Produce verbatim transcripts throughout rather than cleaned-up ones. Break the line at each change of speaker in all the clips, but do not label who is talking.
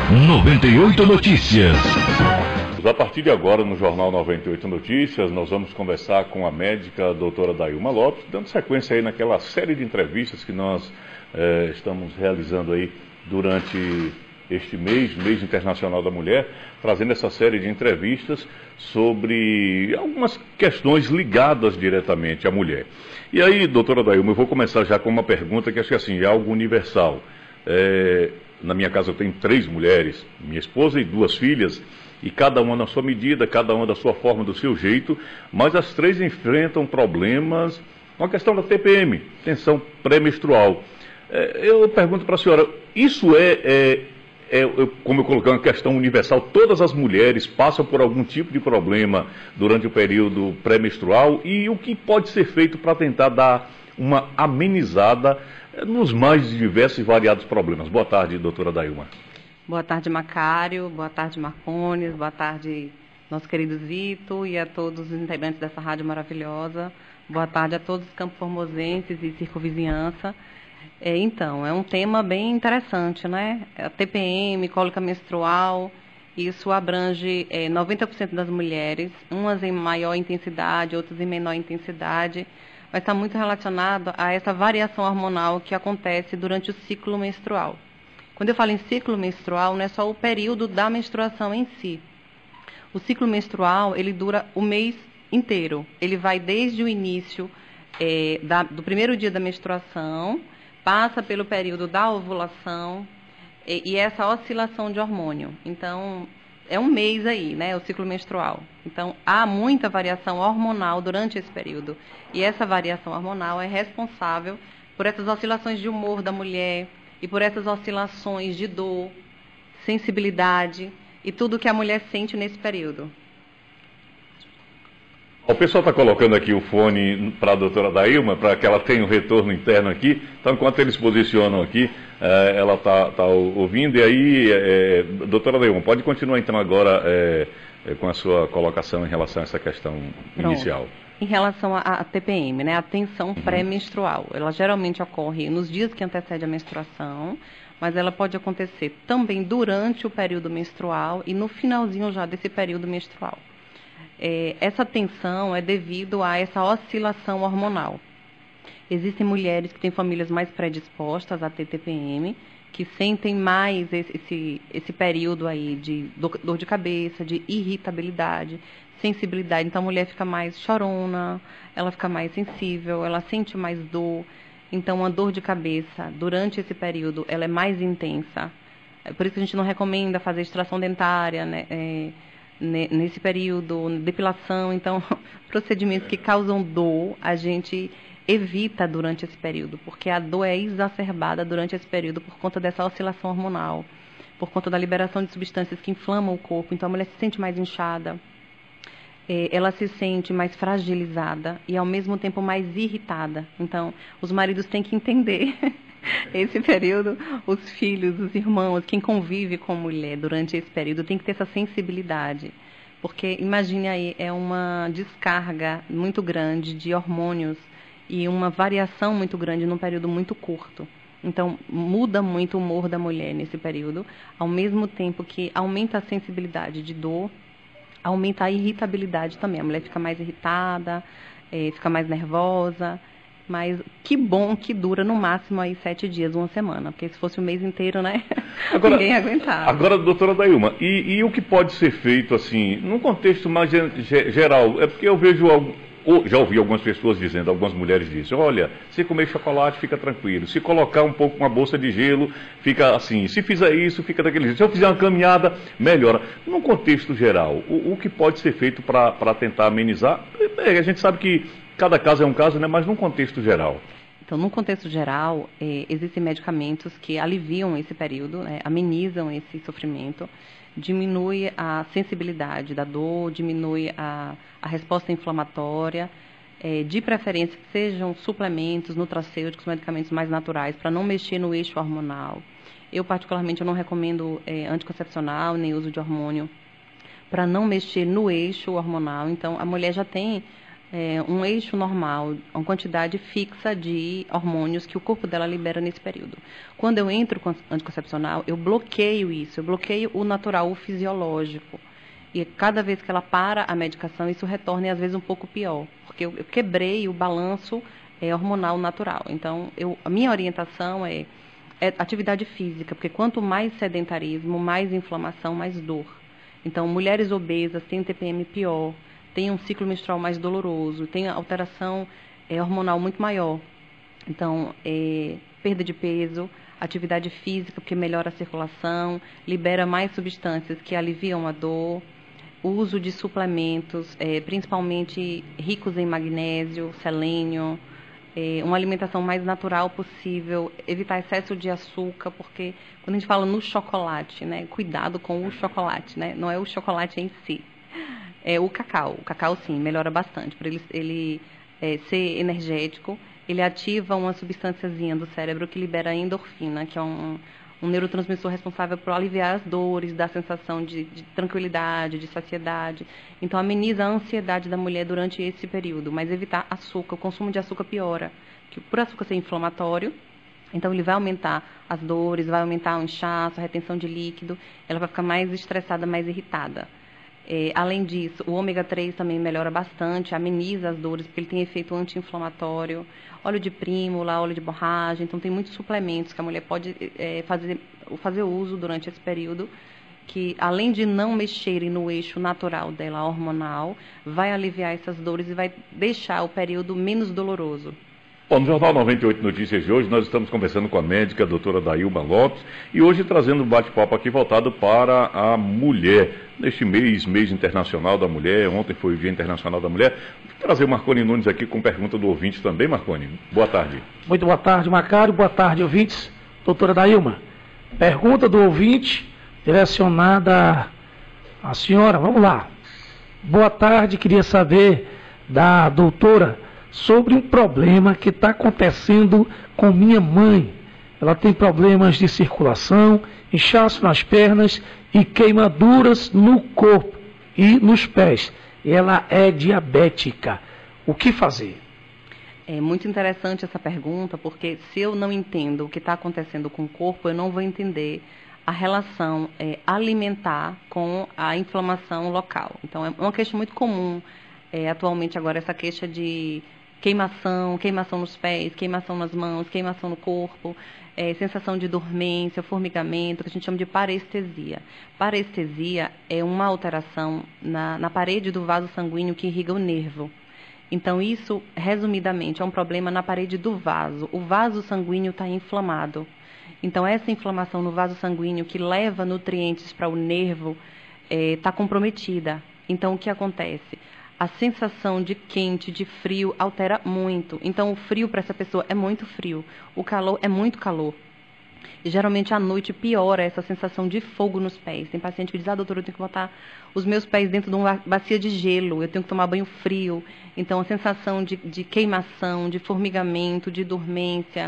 noventa e oito Notícias.
A partir de agora, no Jornal noventa e oito Notícias, nós vamos conversar com a médica a doutora Dailma Lopes, dando sequência aí naquela série de entrevistas que nós eh, estamos realizando aí durante este mês, mês internacional da mulher, trazendo essa série de entrevistas sobre algumas questões ligadas diretamente à mulher. E aí, doutora Dailma, eu vou começar já com uma pergunta que acho que assim, é algo universal. É, na minha casa eu tenho três mulheres, minha esposa e duas filhas, e cada uma na sua medida, cada uma da sua forma, do seu jeito, mas as três enfrentam problemas com a questão da T P M, tensão pré-menstrual. É, eu pergunto para a senhora, isso é, é, é, como eu coloquei, uma questão universal? Todas as mulheres passam por algum tipo de problema durante o período pré-menstrual, e o que pode ser feito para tentar dar uma amenizada nos mais diversos e variados problemas? Boa tarde, doutora Dailma.
Boa tarde, Macário. Boa tarde, Marcones. Boa tarde, nosso querido Zito, e a todos os integrantes dessa rádio maravilhosa. Boa tarde a todos os campos formosenses e circunvizinhança. É, então, é um tema bem interessante, né? A T P M, cólica menstrual, isso abrange é, noventa por cento das mulheres, umas em maior intensidade, outras em menor intensidade, mas está muito relacionado a essa variação hormonal que acontece durante o ciclo menstrual. Quando eu falo em ciclo menstrual, não é só o período da menstruação em si. O ciclo menstrual, ele dura o mês inteiro. Ele vai desde o início é, da, do primeiro dia da menstruação, passa pelo período da ovulação e, e essa oscilação de hormônio. Então, é um mês aí, né, o ciclo menstrual. Então, há muita variação hormonal durante esse período. E essa variação hormonal é responsável por essas oscilações de humor da mulher, e por essas oscilações de dor, sensibilidade e tudo que a mulher sente nesse período.
O pessoal está colocando aqui o fone para a doutora Dailma, para que ela tenha um retorno interno aqui. Então, enquanto eles posicionam aqui, eh, ela está tá ouvindo. E aí, eh, doutora Dailma, pode continuar então agora eh, com a sua colocação em relação a essa questão
Pronto.
inicial.
Em relação à T P M, né, a tensão uhum. pré-menstrual, ela geralmente ocorre nos dias que antecedem a menstruação, mas ela pode acontecer também durante o período menstrual e no finalzinho já desse período menstrual. É, essa tensão é devido a essa oscilação hormonal. Existem mulheres que têm famílias mais predispostas a ter T P M, que sentem mais esse, esse, esse período aí de dor, dor de cabeça, de irritabilidade, sensibilidade. Então a mulher fica mais chorona, ela fica mais sensível, ela sente mais dor. Então a dor de cabeça durante esse período ela é mais intensa. É por isso que a gente não recomenda fazer extração dentária, né, é, nesse período, depilação. Então procedimentos que causam dor a gente evita durante esse período, porque a dor é exacerbada durante esse período por conta dessa oscilação hormonal, por conta da liberação de substâncias que inflamam o corpo. Então a mulher se sente mais inchada, ela se sente mais fragilizada e ao mesmo tempo mais irritada. Então os maridos têm que entender esse período, os filhos, os irmãos, quem convive com a mulher durante esse período tem que ter essa sensibilidade, porque imagine aí, é uma descarga muito grande de hormônios e uma variação muito grande num período muito curto. Então, muda muito o humor da mulher nesse período, ao mesmo tempo que aumenta a sensibilidade de dor, aumenta a irritabilidade também. A mulher fica mais irritada, é, fica mais nervosa, mas que bom que dura no máximo aí sete dias, uma semana, porque se fosse o mês inteiro, né, agora, ninguém aguentava.
Agora, doutora Dailma, e, e o que pode ser feito, assim, num contexto mais geral? É porque eu vejo algo... Já ouvi algumas pessoas dizendo, algumas mulheres dizem, olha, se comer chocolate fica tranquilo, se colocar um pouco uma bolsa de gelo, fica assim, se fizer isso, fica daquele jeito, se eu fizer uma caminhada, melhora. Num contexto geral, o, o que pode ser feito para tentar amenizar? É, a gente sabe que cada caso é um caso, né, mas num contexto geral.
Então, num contexto geral, é, existem medicamentos que aliviam esse período, né, amenizam esse sofrimento, diminui a sensibilidade da dor, diminui a, a resposta inflamatória, é, de preferência que sejam suplementos, nutracêuticos, medicamentos mais naturais, para não mexer no eixo hormonal. Eu, particularmente, eu não recomendo é, anticoncepcional, nem uso de hormônio, para não mexer no eixo hormonal. Então, a mulher já tem é, um eixo normal, uma quantidade fixa de hormônios que o corpo dela libera nesse período. Quando eu entro com anticoncepcional, eu bloqueio isso, eu bloqueio o natural, o fisiológico. E cada vez que ela para a medicação, isso retorna e às vezes um pouco pior, porque eu, eu quebrei o balanço é, hormonal natural. Então, eu, a minha orientação é, é atividade física, porque quanto mais sedentarismo, mais inflamação, mais dor. Então, mulheres obesas têm T P M pior, têm um ciclo menstrual mais doloroso, têm alteração é, hormonal muito maior. Então, é, perda de peso, atividade física, porque melhora a circulação, libera mais substâncias que aliviam a dor, o uso de suplementos, é, principalmente ricos em magnésio, selênio, é, uma alimentação mais natural possível, evitar excesso de açúcar, porque quando a gente fala no chocolate, né, cuidado com o chocolate, né, não é o chocolate em si, é o cacau. O cacau, sim, melhora bastante, para ele, ele é, ser energético, ele ativa uma substânciazinha do cérebro que libera a endorfina, que é um, um neurotransmissor responsável por aliviar as dores, dar sensação de, de tranquilidade, de saciedade. Então, ameniza a ansiedade da mulher durante esse período, mas evitar açúcar. O consumo de açúcar piora, que por açúcar ser inflamatório, então ele vai aumentar as dores, vai aumentar o inchaço, a retenção de líquido, ela vai ficar mais estressada, mais irritada. É, além disso, o ômega três também melhora bastante, ameniza as dores, porque ele tem efeito anti-inflamatório. Óleo de prímula, óleo de borragem, então tem muitos suplementos que a mulher pode é, fazer, fazer uso durante esse período, que além de não mexerem no eixo natural dela, hormonal, vai aliviar essas dores e vai deixar o período menos doloroso.
Bom, no Jornal noventa e oito Notícias de hoje, nós estamos conversando com a médica, a doutora Dailma Lopes, e hoje trazendo um bate-papo aqui voltado para a mulher. Neste mês, mês internacional da mulher, ontem foi o Dia Internacional da Mulher. Vou trazer o Marconi Nunes aqui com pergunta do ouvinte também, Marconi. Boa tarde.
Muito boa tarde, Macário. Boa tarde, ouvintes. Doutora Dailma, pergunta do ouvinte direcionada à senhora. Vamos lá. Boa tarde, queria saber da doutora sobre um problema que está acontecendo com minha mãe. Ela tem problemas de circulação, inchaço nas pernas e queimaduras no corpo e nos pés. Ela é diabética. O que fazer?
É muito interessante essa pergunta, porque se eu não entendo o que está acontecendo com o corpo, eu não vou entender a relação é, alimentar com a inflamação local. Então, é uma queixa muito comum é, atualmente agora, essa queixa de queimação, queimação nos pés, queimação nas mãos, queimação no corpo, é, sensação de dormência, formigamento, que a gente chama de parestesia. Parestesia é uma alteração na, na parede do vaso sanguíneo que irriga o nervo. Então, isso, resumidamente, é um problema na parede do vaso. O vaso sanguíneo está inflamado. Então, essa inflamação no vaso sanguíneo que leva nutrientes para o nervo está é, comprometida. Então, o que acontece? A sensação de quente, de frio, altera muito. Então, o frio para essa pessoa é muito frio. O calor é muito calor. E, geralmente, à noite piora essa sensação de fogo nos pés. Tem paciente que diz, ah, doutora, eu tenho que botar os meus pés dentro de uma bacia de gelo, eu tenho que tomar banho frio. Então, a sensação de, de queimação, de formigamento, de dormência,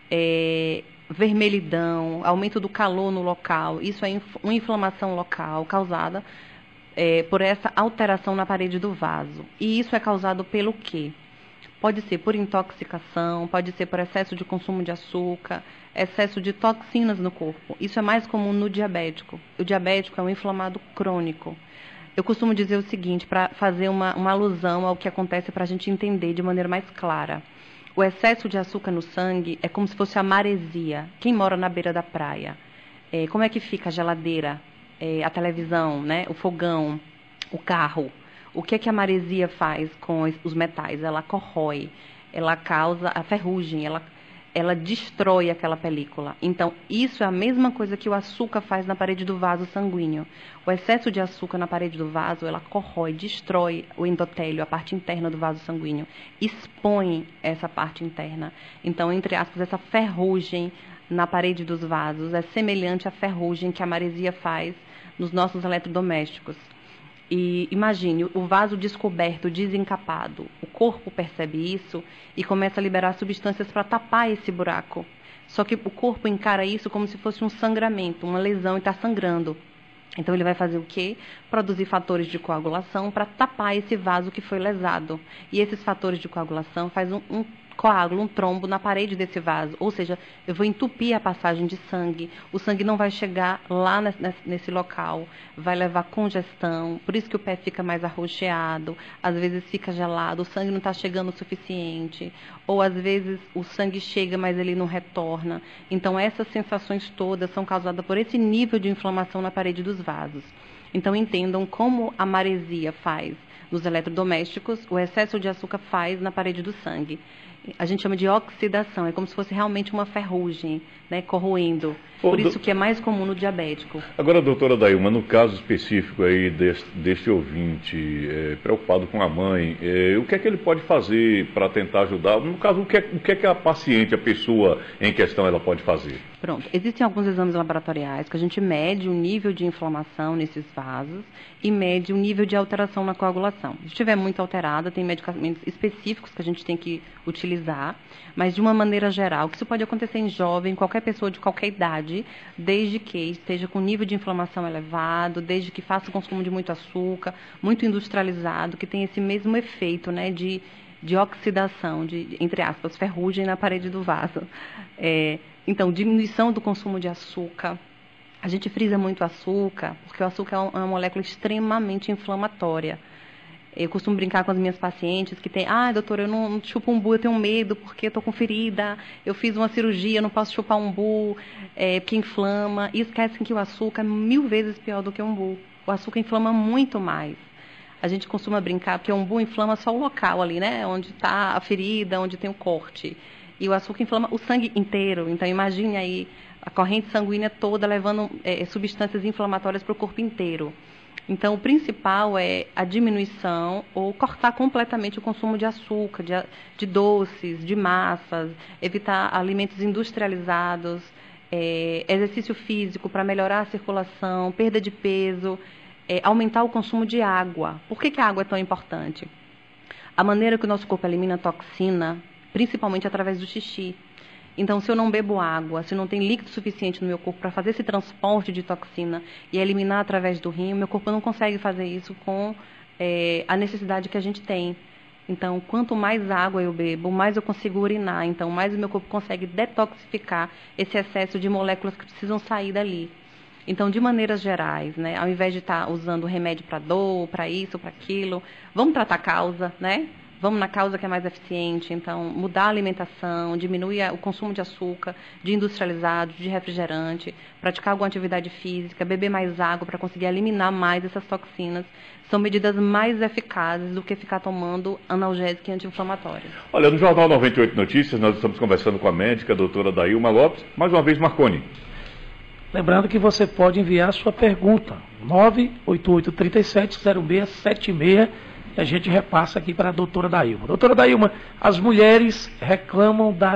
é, vermelhidão, aumento do calor no local. Isso é uma inflamação local causada É, por essa alteração na parede do vaso. E isso é causado pelo quê? Pode ser por intoxicação, pode ser por excesso de consumo de açúcar, excesso de toxinas no corpo. Isso é mais comum no diabético. O diabético é um inflamado crônico. Eu costumo dizer o seguinte, para fazer uma, uma alusão ao que acontece para a gente entender de maneira mais clara. O excesso de açúcar no sangue é como se fosse a maresia. Quem mora na beira da praia? É, como é que fica a geladeira? É, a televisão, né, o fogão, o carro. O que é que a maresia faz com os metais? Ela corrói, ela causa a ferrugem, ela, ela destrói aquela película. Então, isso é a mesma coisa que o açúcar faz na parede do vaso sanguíneo. O excesso de açúcar na parede do vaso, ela corrói, destrói o endotélio, a parte interna do vaso sanguíneo, expõe essa parte interna. Então, entre aspas, essa ferrugem na parede dos vasos é semelhante à ferrugem que a maresia faz nos nossos eletrodomésticos. E imagine, o vaso descoberto, desencapado, o corpo percebe isso e começa a liberar substâncias para tapar esse buraco. Só que o corpo encara isso como se fosse um sangramento, uma lesão e está sangrando. Então, ele vai fazer o quê? Produzir fatores de coagulação para tapar esse vaso que foi lesado. E esses fatores de coagulação fazem um, um coágulo, um trombo na parede desse vaso. Ou seja, eu vou entupir a passagem de sangue. O sangue não vai chegar lá nesse, nesse local. Vai levar congestão. Por isso que o pé fica mais arroxeado. Às vezes fica gelado. O sangue não está chegando o suficiente. Ou às vezes o sangue chega, mas ele não retorna. Então, essas sensações todas são causadas por esse nível de inflamação na parede dos vasos. Então, entendam como a maresia faz nos eletrodomésticos, o excesso de açúcar faz na parede do sangue. A gente chama de oxidação, é como se fosse realmente uma ferrugem, né, corroendo. Por isso que é mais comum no diabético.
Agora, doutora Dailma, no caso específico aí deste, deste ouvinte é, preocupado com a mãe, é, o que é que ele pode fazer para tentar ajudar? No caso, o que, é, o que é que a paciente, a pessoa em questão, ela pode fazer?
Pronto, existem alguns exames laboratoriais que a gente mede o nível de inflamação nesses vasos e mede o nível de alteração na coagulação. Se estiver muito alterada, tem medicamentos específicos que a gente tem que utilizar, mas de uma maneira geral, que isso pode acontecer em jovem, qualquer pessoa de qualquer idade, desde que esteja com nível de inflamação elevado, desde que faça o consumo de muito açúcar, muito industrializado, que tem esse mesmo efeito, né, de, de oxidação, de, entre aspas, ferrugem na parede do vaso. É, então, diminuição do consumo de açúcar. A gente frisa muito açúcar, porque o açúcar é uma molécula extremamente inflamatória. Eu costumo brincar com as minhas pacientes que tem, ah, doutora, eu não, não chupo umbu, eu tenho medo porque eu estou com ferida, eu fiz uma cirurgia, eu não posso chupar umbu, é, porque inflama. E esquecem que o açúcar é mil vezes pior do que o umbu. O açúcar inflama muito mais. A gente costuma brincar, porque o umbu inflama só o local ali, né? Onde está a ferida, onde tem o corte. E o açúcar inflama o sangue inteiro. Então, imagine aí a corrente sanguínea toda levando é, substâncias inflamatórias para o corpo inteiro. Então, o principal é a diminuição ou cortar completamente o consumo de açúcar, de, de doces, de massas, evitar alimentos industrializados, é, exercício físico para melhorar a circulação, perda de peso, é, aumentar o consumo de água. Por que que a água é tão importante? A maneira que o nosso corpo elimina toxina, principalmente através do xixi. Então, se eu não bebo água, se não tem líquido suficiente no meu corpo para fazer esse transporte de toxina e eliminar através do rim, o meu corpo não consegue fazer isso com é, a necessidade que a gente tem. Então, quanto mais água eu bebo, mais eu consigo urinar. Então, mais o meu corpo consegue detoxificar esse excesso de moléculas que precisam sair dali. Então, de maneiras gerais, né, ao invés de estar usando remédio para dor, para isso, para aquilo, vamos tratar a causa, né? Vamos na causa que é mais eficiente, então mudar a alimentação, diminuir o consumo de açúcar, de industrializados, de refrigerante, praticar alguma atividade física, beber mais água para conseguir eliminar mais essas toxinas. São medidas mais eficazes do que ficar tomando analgésico e anti-inflamatório.
Olha, no Jornal noventa e oito Notícias, nós estamos conversando com a médica, a doutora Dailma Lopes. Mais uma vez, Marconi.
Lembrando que você pode enviar a sua pergunta, nove oito oito três sete zero seis sete seis, e a gente repassa aqui para a doutora Dailma. Doutora Dailma, as mulheres reclamam da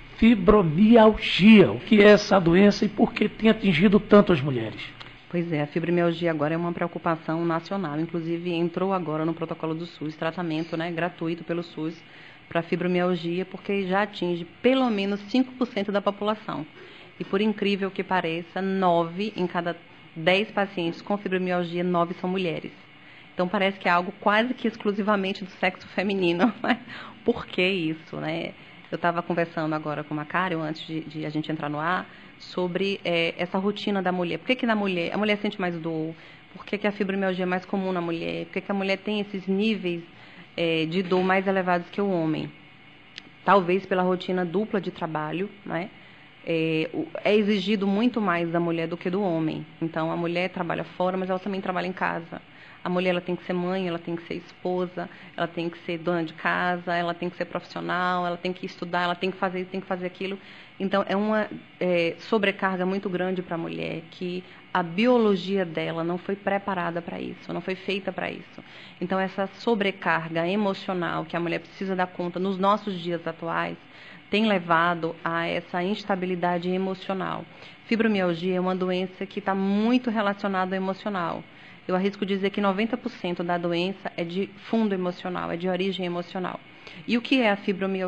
fibromialgia. O que é essa doença e por que tem atingido tanto as mulheres?
Pois é, a fibromialgia agora é uma preocupação nacional. Inclusive, entrou agora no protocolo do SUS, tratamento, né, gratuito pelo SUS para fibromialgia, porque já atinge pelo menos cinco por cento da população. E por incrível que pareça, nove em cada dez pacientes com fibromialgia, nove são mulheres. Então, parece que é algo quase que exclusivamente do sexo feminino. Mas por que isso, né? Eu estava conversando agora com a Macário, antes de, de a gente entrar no ar, sobre é, essa rotina da mulher. Por que que na mulher, a mulher sente mais dor? Por que que a fibromialgia é mais comum na mulher? Por que que a mulher tem esses níveis é, de dor mais elevados que o homem? Talvez pela rotina dupla de trabalho, né? É, é exigido muito mais da mulher do que do homem. Então, a mulher trabalha fora, mas ela também trabalha em casa. A mulher ela tem que ser mãe, ela tem que ser esposa, ela tem que ser dona de casa, ela tem que ser profissional, ela tem que estudar, ela tem que fazer isso, tem que fazer aquilo. Então, é uma é, sobrecarga muito grande para a mulher, que a biologia dela não foi preparada para isso, não foi feita para isso. Então, essa sobrecarga emocional que a mulher precisa dar conta nos nossos dias atuais tem levado a essa instabilidade emocional. Fibromialgia é uma doença que está muito relacionada ao emocional. Eu arrisco dizer que noventa por cento da doença é de fundo emocional, é de origem emocional. E o que é a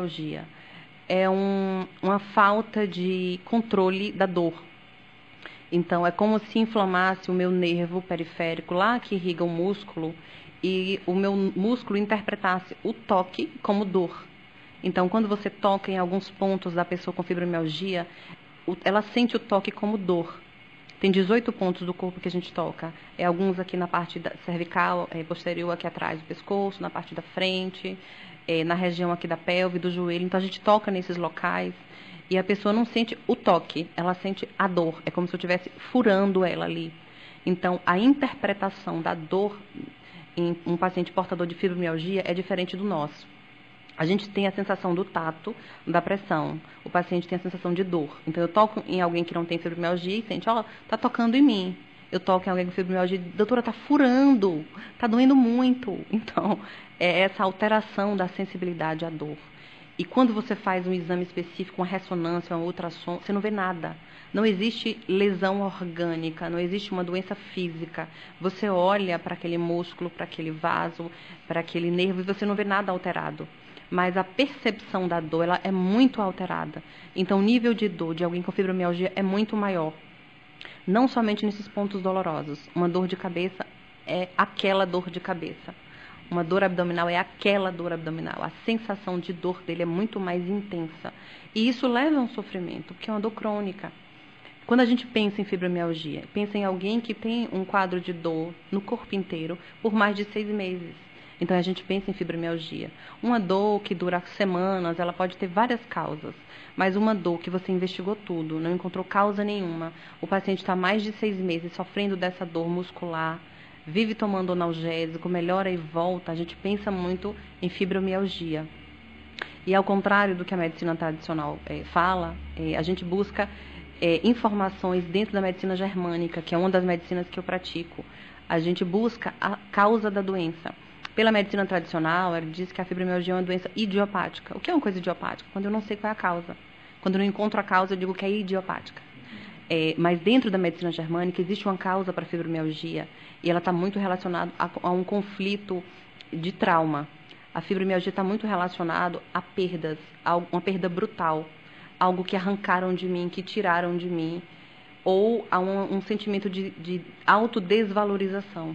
fibromialgia? É um, uma falta de controle da dor. Então, é como se inflamasse o meu nervo periférico lá, que irriga o músculo, e o meu músculo interpretasse o toque como dor. Então, quando você toca em alguns pontos da pessoa com fibromialgia, ela sente o toque como dor. Tem dezoito pontos do corpo que a gente toca. É alguns aqui na parte da cervical, é, posterior, aqui atrás do pescoço, na parte da frente, é, na região aqui da pelve, do joelho. Então, a gente toca nesses locais. E a pessoa não sente o toque, ela sente a dor. É como se eu estivesse furando ela ali. Então, a interpretação da dor em um paciente portador de fibromialgia é diferente do nosso. A gente tem a sensação do tato, da pressão. O paciente tem a sensação de dor. Então, eu toco em alguém que não tem fibromialgia e sente, ó, oh, tá tocando em mim. Eu toco em alguém com fibromialgia e, doutora, tá furando, tá doendo muito. Então, é essa alteração da sensibilidade à dor. E quando você faz um exame específico, uma ressonância, um ultrassom, você não vê nada. Não existe lesão orgânica, não existe uma doença física. Você olha para aquele músculo, para aquele vaso, para aquele nervo e você não vê nada alterado. Mas a percepção da dor, ela é muito alterada. Então, o nível de dor de alguém com fibromialgia é muito maior. Não somente nesses pontos dolorosos. Uma dor de cabeça é aquela dor de cabeça. Uma dor abdominal é aquela dor abdominal. A sensação de dor dele é muito mais intensa. E isso leva a um sofrimento, porque é uma dor crônica. Quando a gente pensa em fibromialgia, pensa em alguém que tem um quadro de dor no corpo inteiro por mais de seis meses. Então, a gente pensa em fibromialgia. Uma dor que dura semanas, ela pode ter várias causas. Mas uma dor que você investigou tudo, não encontrou causa nenhuma, o paciente está mais de seis meses sofrendo dessa dor muscular, vive tomando analgésico, melhora e volta, a gente pensa muito em fibromialgia. E ao contrário do que a medicina tradicional é, fala, é, a gente busca é, informações dentro da medicina germânica, que é uma das medicinas que eu pratico. A gente busca a causa da doença. Pela medicina tradicional, ela diz que a fibromialgia é uma doença idiopática. O que é uma coisa idiopática? Quando eu não sei qual é a causa. Quando eu não encontro a causa, eu digo que é idiopática. É, mas dentro da medicina germânica existe uma causa para a fibromialgia e ela está muito relacionada a, a um conflito de trauma. A fibromialgia está muito relacionada a perdas, a uma perda brutal, algo que arrancaram de mim, que tiraram de mim, ou a um, um sentimento de, de autodesvalorização.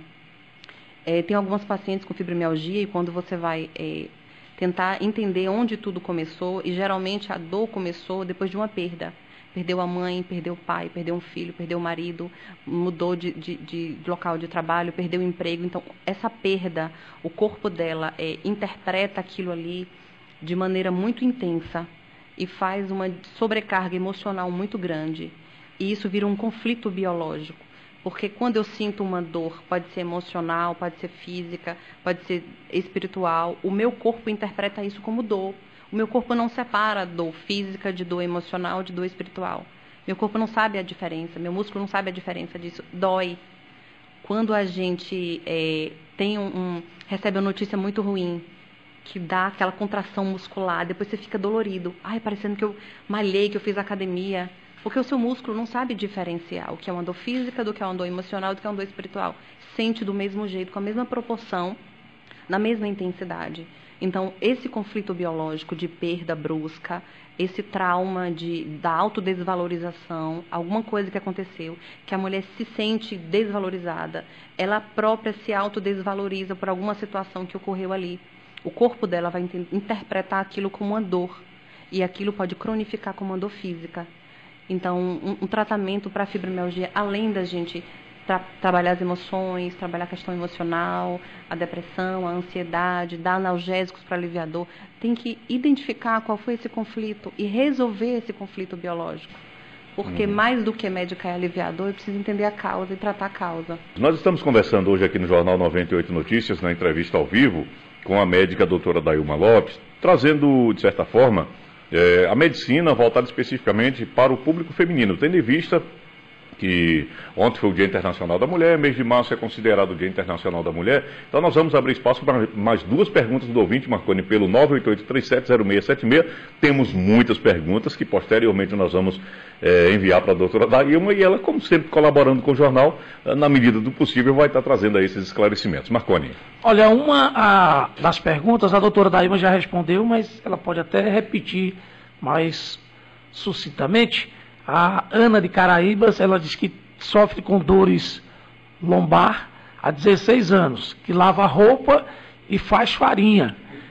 É, tem algumas pacientes com fibromialgia e quando você vai é, tentar entender onde tudo começou, e geralmente a dor começou depois de uma perda. Perdeu a mãe, perdeu o pai, perdeu um filho, perdeu o marido, mudou de, de, de local de trabalho, perdeu o emprego. Então, essa perda, o corpo dela é, interpreta aquilo ali de maneira muito intensa e faz uma sobrecarga emocional muito grande. E isso vira um conflito biológico. Porque quando eu sinto uma dor, pode ser emocional, pode ser física, pode ser espiritual, o meu corpo interpreta isso como dor. O meu corpo não separa dor física de dor emocional, de dor espiritual. Meu corpo não sabe a diferença, meu músculo não sabe a diferença disso. Dói. Quando a gente é, tem um, um, recebe uma notícia muito ruim, que dá aquela contração muscular, depois você fica dolorido. Ai, parecendo que eu malhei, que eu fiz academia. Porque o seu músculo não sabe diferenciar o que é uma dor física do que é uma dor emocional, do que é uma dor espiritual. Sente do mesmo jeito, com a mesma proporção, na mesma intensidade. Então, esse conflito biológico de perda brusca, esse trauma de, da autodesvalorização, alguma coisa que aconteceu, que a mulher se sente desvalorizada, ela própria se autodesvaloriza por alguma situação que ocorreu ali. O corpo dela vai interpretar aquilo como uma dor, e aquilo pode cronificar como uma dor física. Então, um, um tratamento para a fibromialgia, além da gente tra trabalhar as emoções, trabalhar a questão emocional, a depressão, a ansiedade, dar analgésicos para aliviar a dor, tem que identificar qual foi esse conflito e resolver esse conflito biológico. Porque uhum. mais do que médica e aliviador, eu preciso entender a causa e tratar a causa.
Nós estamos conversando hoje aqui no Jornal noventa e oito Notícias, na entrevista ao vivo, com a médica a doutora Dailma Lopes, trazendo, de certa forma, É, a medicina voltada especificamente para o público feminino, tendo em vista que ontem foi o Dia Internacional da Mulher, mês de março é considerado o Dia Internacional da Mulher. Então nós vamos abrir espaço para mais duas perguntas do ouvinte, Marconi, pelo nove oito oito, três sete zero seis sete seis. Temos muitas perguntas que posteriormente nós vamos é, enviar para a doutora Dailma e ela, como sempre, colaborando com o jornal, na medida do possível, vai estar trazendo aí esses esclarecimentos. Marconi.
Olha, uma a, das perguntas a doutora Dailma já respondeu, mas ela pode até repetir mais sucintamente. A Ana de Caraíbas, ela diz que sofre com dores lombar há dezesseis anos, que lava roupa e faz farinha.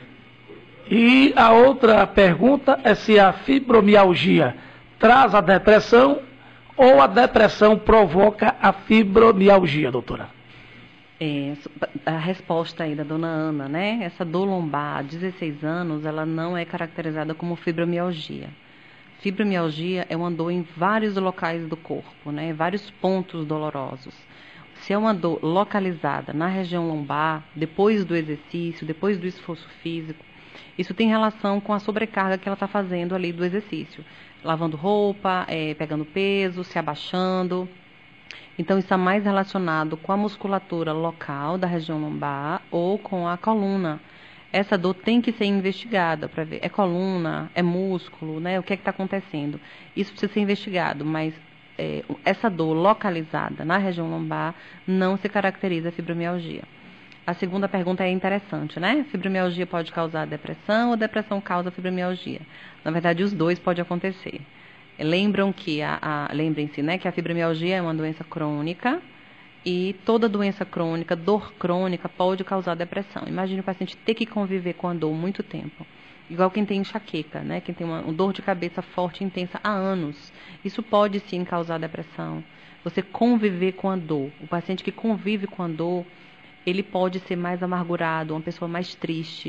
E a outra pergunta é se a fibromialgia traz a depressão ou a depressão provoca a fibromialgia, doutora?
É, a resposta aí da dona Ana, né? Essa dor lombar há dezesseis anos, ela não é caracterizada como fibromialgia. Fibromialgia é uma dor em vários locais do corpo, né? Vários pontos dolorosos. Se é uma dor localizada na região lombar, depois do exercício, depois do esforço físico, isso tem relação com a sobrecarga que ela está fazendo ali do exercício. Lavando roupa, é, pegando peso, se abaixando. Então, isso está mais relacionado com a musculatura local da região lombar ou com a coluna. Essa dor tem que ser investigada para ver. É coluna, é músculo, né? O que é que está acontecendo? Isso precisa ser investigado, mas é, essa dor localizada na região lombar não se caracteriza a fibromialgia. A segunda pergunta é interessante, né? Fibromialgia pode causar depressão ou depressão causa fibromialgia? Na verdade, os dois podem acontecer. Lembram que a, a, lembrem-se, né, que a fibromialgia é uma doença crônica e toda doença crônica, dor crônica, pode causar depressão. Imagine o paciente ter que conviver com a dor muito tempo. Igual quem tem enxaqueca, né, quem tem uma, uma dor de cabeça forte e intensa há anos. Isso pode sim causar depressão. Você conviver com a dor. O paciente que convive com a dor, ele pode ser mais amargurado, uma pessoa mais triste.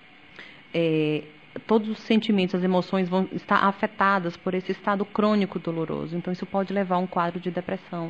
É, todos os sentimentos, as emoções vão estar afetadas por esse estado crônico doloroso. Então, isso pode levar a um quadro de depressão.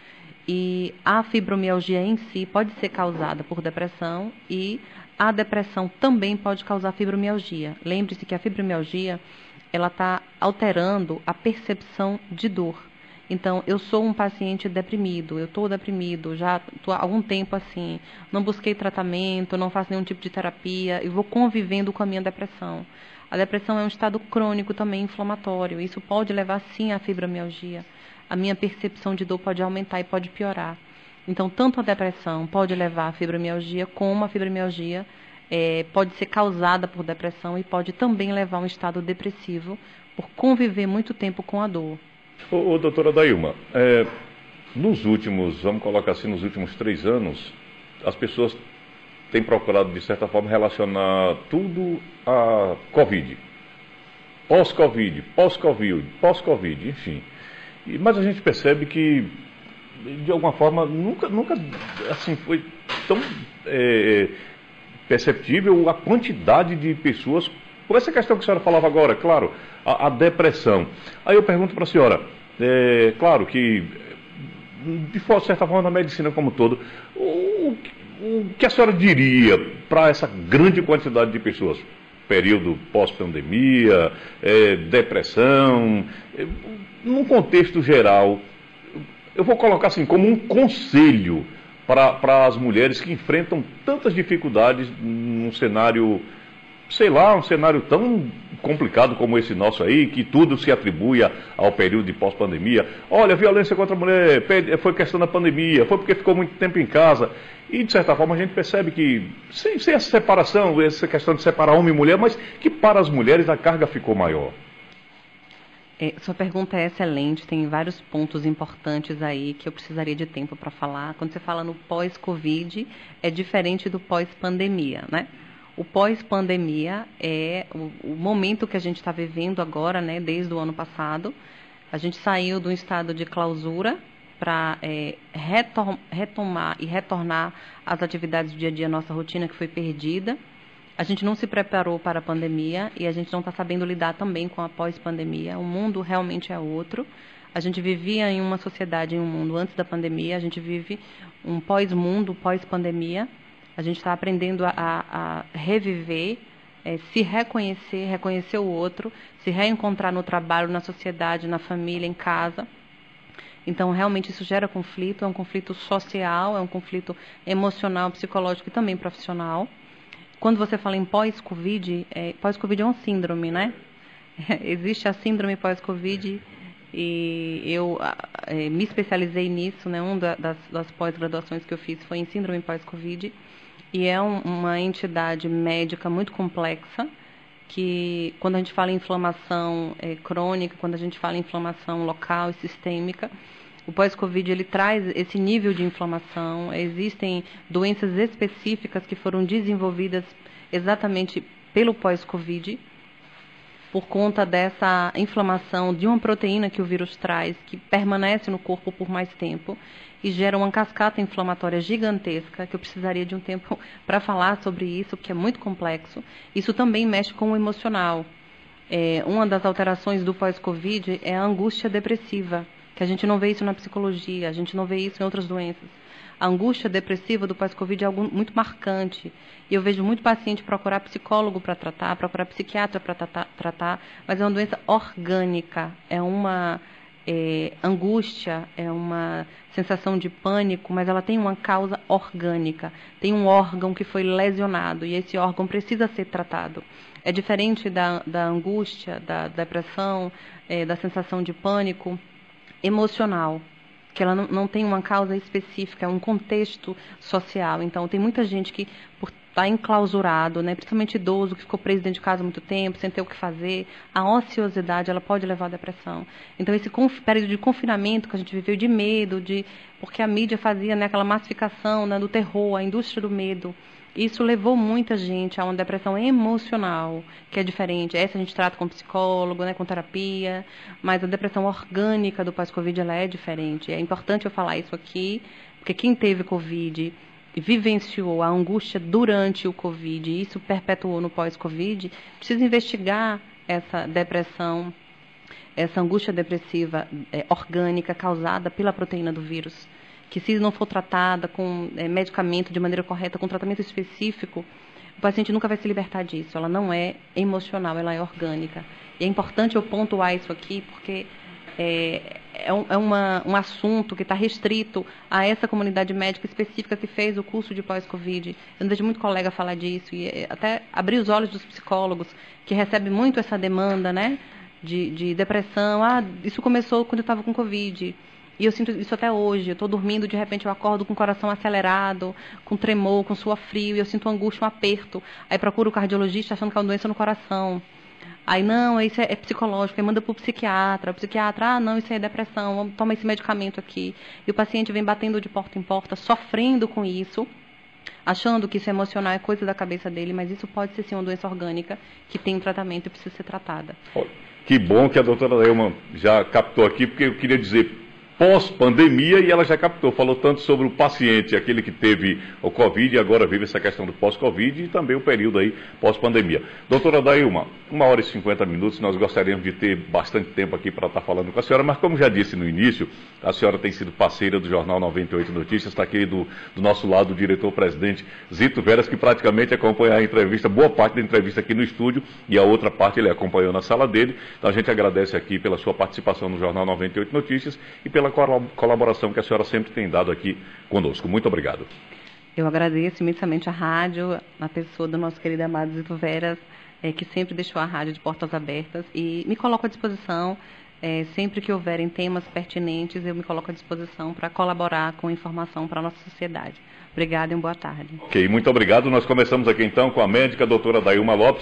E a fibromialgia em si pode ser causada por depressão e a depressão também pode causar fibromialgia. Lembre-se que a fibromialgia, ela está alterando a percepção de dor. Então, eu sou um paciente deprimido, eu estou deprimido, já estou há algum tempo assim, não busquei tratamento, não faço nenhum tipo de terapia e vou convivendo com a minha depressão. A depressão é um estado crônico também inflamatório, isso pode levar sim à fibromialgia. A minha percepção de dor pode aumentar e pode piorar. Então, tanto a depressão pode levar à fibromialgia, como a fibromialgia é, pode ser causada por depressão e pode também levar a um estado depressivo por conviver muito tempo com a dor.
Ô, ô doutora Dailma, é, nos últimos, vamos colocar assim, nos últimos três anos, as pessoas têm procurado, de certa forma, relacionar tudo a Covid. Pós-Covid, pós-Covid, pós-Covid, enfim. E, mas a gente percebe que, de alguma forma, nunca, nunca assim, foi tão é, perceptível a quantidade de pessoas. Por essa questão que a senhora falava agora, claro, a, a depressão. Aí eu pergunto para a senhora, é, claro que, de certa forma, na medicina como um todo, o, o que a senhora diria para essa grande quantidade de pessoas? Período pós-pandemia, é, depressão, é, num contexto geral, eu vou colocar assim, como um conselho para as mulheres que enfrentam tantas dificuldades num cenário, sei lá, um cenário tão complicado como esse nosso aí, que tudo se atribui ao período de pós-pandemia. Olha, a violência contra a mulher foi questão da pandemia, foi porque ficou muito tempo em casa. E, de certa forma, a gente percebe que, sem, sem essa separação, essa questão de separar homem e mulher, mas que para as mulheres a carga ficou maior.
É, sua pergunta é excelente, tem vários pontos importantes aí que eu precisaria de tempo para falar. Quando você fala no pós-Covid, é diferente do pós-pandemia, né? O pós-pandemia é o, o momento que a gente está vivendo agora, né, desde o ano passado. A gente saiu de um estado de clausura para é, retom retomar e retornar às atividades do dia a dia, nossa rotina que foi perdida. A gente não se preparou para a pandemia e a gente não está sabendo lidar também com a pós-pandemia. O mundo realmente é outro. A gente vivia em uma sociedade, em um mundo antes da pandemia, a gente vive um pós-mundo, pós-pandemia. A gente está aprendendo a, a reviver, é, se reconhecer, reconhecer o outro, se reencontrar no trabalho, na sociedade, na família, em casa. Então, realmente, isso gera conflito, é um conflito social, é um conflito emocional, psicológico e também profissional. Quando você fala em pós-Covid, é, pós-Covid é uma síndrome, né? Existe a síndrome pós-Covid e eu é, me especializei nisso, né? Uma das, das pós-graduações que eu fiz foi em síndrome pós-Covid. E é um, uma entidade médica muito complexa, que quando a gente fala em inflamação é, crônica, quando a gente fala em inflamação local e sistêmica, O pós-Covid, ele traz esse nível de inflamação. Existem doenças específicas que foram desenvolvidas exatamente pelo pós-Covid, por conta dessa inflamação de uma proteína que o vírus traz, que permanece no corpo por mais tempo e gera uma cascata inflamatória gigantesca, que eu precisaria de um tempo para falar sobre isso, porque é muito complexo. Isso também mexe com o emocional. É, uma das alterações do pós-Covid é a angústia depressiva, que a gente não vê isso na psicologia, a gente não vê isso em outras doenças. A angústia depressiva do pós-Covid é algo muito marcante. E eu vejo muito paciente procurar psicólogo para tratar, procurar psiquiatra para tratar, tratar, mas é uma doença orgânica, é uma é, angústia, é uma sensação de pânico, mas ela tem uma causa orgânica. Tem um órgão que foi lesionado e esse órgão precisa ser tratado. É diferente da, da angústia, da depressão, é, da sensação de pânico emocional, que ela não, não tem uma causa específica, é um contexto social. Então, tem muita gente que, por estar enclausurado, né, principalmente idoso, que ficou preso dentro de casa há muito tempo, sem ter o que fazer, a ociosidade, ela pode levar à depressão. Então, esse conf, período de confinamento que a gente viveu, de medo, de, porque a mídia fazia, né, aquela massificação, né, do terror, a indústria do medo, isso levou muita gente a uma depressão emocional, que é diferente. Essa a gente trata com psicólogo, né, com terapia, mas a depressão orgânica do pós-Covid, ela é diferente. É importante eu falar isso aqui, porque quem teve Covid e vivenciou a angústia durante o Covid, e isso perpetuou no pós-Covid, precisa investigar essa depressão, essa angústia depressiva é, orgânica causada pela proteína do vírus, que se não for tratada com é, medicamento de maneira correta, com tratamento específico, o paciente nunca vai se libertar disso. Ela não é emocional, ela é orgânica. E é importante eu pontuar isso aqui, porque é, é, um, é uma, um assunto que está restrito a essa comunidade médica específica que fez o curso de pós-Covid. Eu não vejo muito colega falar disso, e é, até abrir os olhos dos psicólogos, que recebem muito essa demanda, né, de, de depressão. Ah, isso começou quando eu estava com Covid. E eu sinto isso até hoje. Eu estou dormindo, de repente eu acordo com o coração acelerado, com tremor, com suor frio, e eu sinto angústia, um aperto. Aí procuro o cardiologista achando que é uma doença no coração. Aí, não, isso é, é psicológico. Aí manda para o psiquiatra. O psiquiatra, ah, não, isso é depressão, toma esse medicamento aqui. E o paciente vem batendo de porta em porta, sofrendo com isso, achando que isso é emocional, é coisa da cabeça dele, mas isso pode ser sim uma doença orgânica que tem um tratamento e precisa ser tratada.
Que bom que a doutora Dailma já captou aqui, porque eu queria dizer pós-pandemia, e ela já captou, falou tanto sobre o paciente, aquele que teve o Covid e agora vive essa questão do pós-Covid e também o período aí pós-pandemia. Doutora Dailma, uma hora e cinquenta minutos, nós gostaríamos de ter bastante tempo aqui para estar falando com a senhora, mas como já disse no início, a senhora tem sido parceira do Jornal noventa e oito Notícias, está aqui do, do nosso lado o diretor-presidente Zito Veras, que praticamente acompanha a entrevista, boa parte da entrevista aqui no estúdio, e a outra parte ele acompanhou na sala dele. Então a gente agradece aqui pela sua participação no Jornal noventa e oito Notícias e pela pela colaboração que a senhora sempre tem dado aqui conosco. Muito obrigado.
Eu agradeço imensamente a rádio, a pessoa do nosso querido amado Zito Veras, é, que sempre deixou a rádio de portas abertas, e me coloco à disposição, é, sempre que houverem temas pertinentes, eu me coloco à disposição para colaborar com informação para a nossa sociedade. Obrigada e uma boa tarde.
Ok, muito obrigado. Nós começamos aqui então com a médica doutora Dailma Lopes.